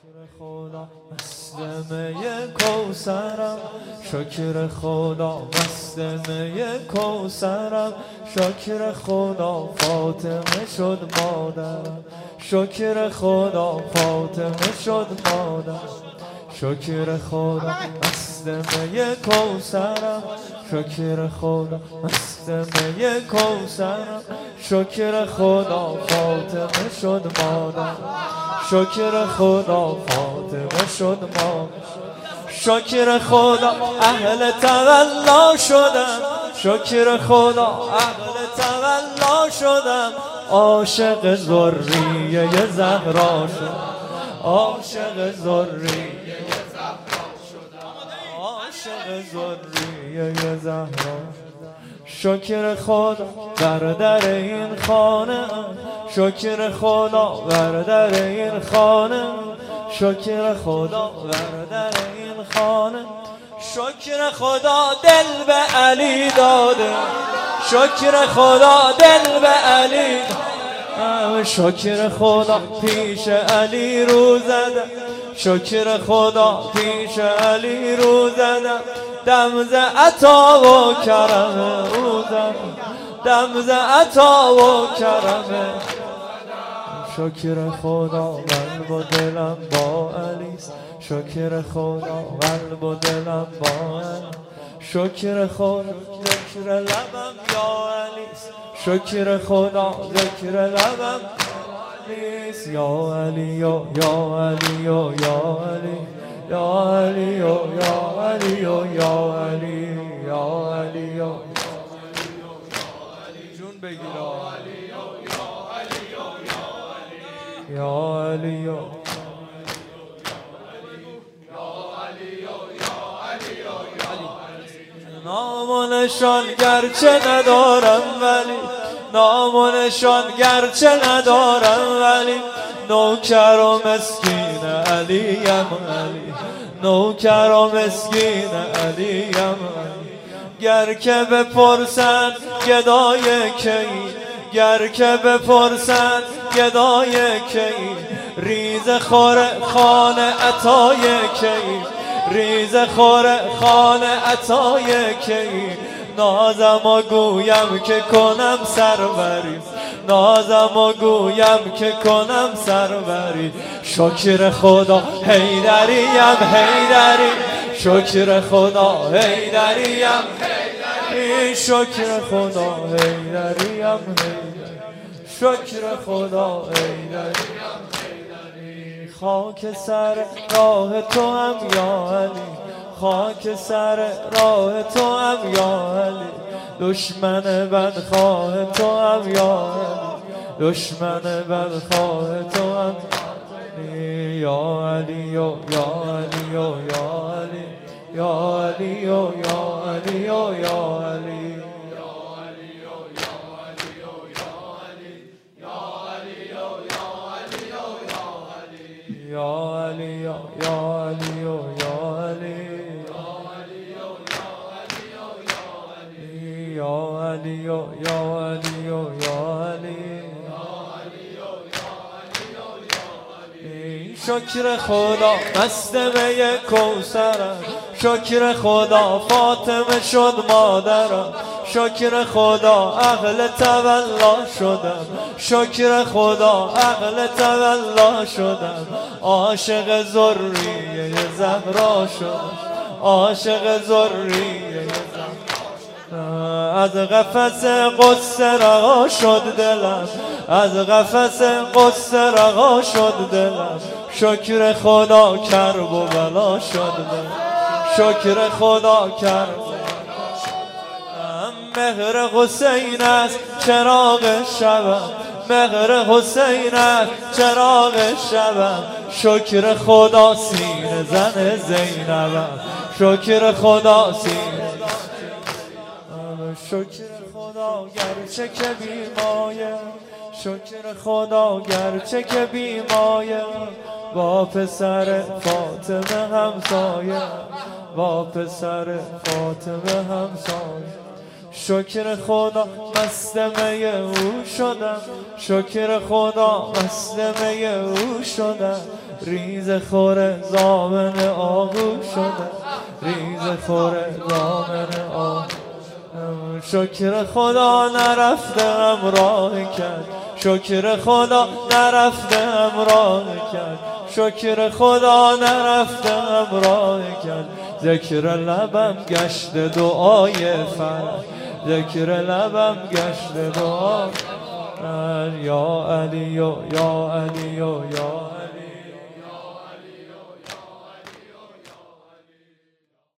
خدا مست می کوثرم، شکر خدا مست می کوثرم، شکر خدا فاطمه شد مادرم، شکر خدا فاطمه شد مادرم، شکر خدا مست می کوثرم، شکر خدا مست می کوثرم، شکر خدا فاطمه شد مادرم، شکر خدا فاطمه شد مادرم، شکر خدا اهل تولا شدم، شکر خدا اهل تولا شدم، عاشق ذریه زهرا شدم، عاشق ذریه زهرا شدم، عاشق ذریه زهرا. شکر خدا بر در این خانه، شکر خدا بر در این خانه، شکر خدا بر در این خانه، شکر خدا دل به علی داده، شکر خدا دل به علی داده، شکر خدا پیش علی رو زدم، شکر خدا پیش علی رو زدم، دم ز عطا و کرم او زدم، دم ز عطا و کرم. شکر خدا قلب و دلم با علیست، شکر خدا قلب و دلم با علی، شکر خدا ذکر لبم یا علیست، شکر خدا ذکر لبم علیست، یا علی یا علی یا علی یا علی یا علی یا علی یا علی یا جون بگیر یا علی یا نام و نشان گرچه ندارم ولی، نام و نشان گرچه ندارم ولی، نوکر و مسکین علیم علی، نوکر و مسکین علیم علی. گر که بپرسند گدای کی، گر که بپرسند گدای کی، ریز خور خانه عطای کی، ریز خور خانه عطای کی. نازم و گویم که کنم سروری، نازم و گویم که کنم سروری، شکر خدا حیدریم حیدری، شکر خدا حیدریم حیدری، شکر خدا حیدریم حیدری، شکر خدا حیدریم حیدری. خاک سر راه تو هم یا علی، خاک سر راه تو هم یا علی، دشمن بدخواه تو هم یا علی، دشمن بدخواه تو هم یا علی یا علی یا علی یا علی یا علی یا علی یا علی یا علی یا علی یا علی یا علی یا علی. شکر خدا مست می کوثرم، شکر خدا فاطمه شد مادرم، شکر خدا اهل تولا شدم، شکر خدا اهل تولا شدم، عاشق ذریه زهرا شدم، عاشق ذریه زهرا. از قفس قدس رها شد دلم، از قفس قدس رها شد دلم، شکر خدا کرب و بلا شد دلم، شکر خدا کرب و بلا شد. مهر حسین است چراغ شبم، مهر حسین است چراغ شبم، شکر خدا سینه زن زینبم، شکر خدا سینه، شکر خدا گرچه که بیمایه، شکر خدا گرچه که بیمایه، با پسر فاطمه همسایه، با پسر فاطمه همسایه، شکر خدا مست می او شدم، شکر خدا مست می او شدم، ریز خور زامن آهو شدم، ریز خور زامن آهو. شکر خدا نرفتم راه کرد، شکر خدا نرفتم راه کرد، شکر خدا نرفتم راه کرد. ذکر لبم گشت دعای فرح، ذکر لبم گشت دعای. یا علی یا علی یا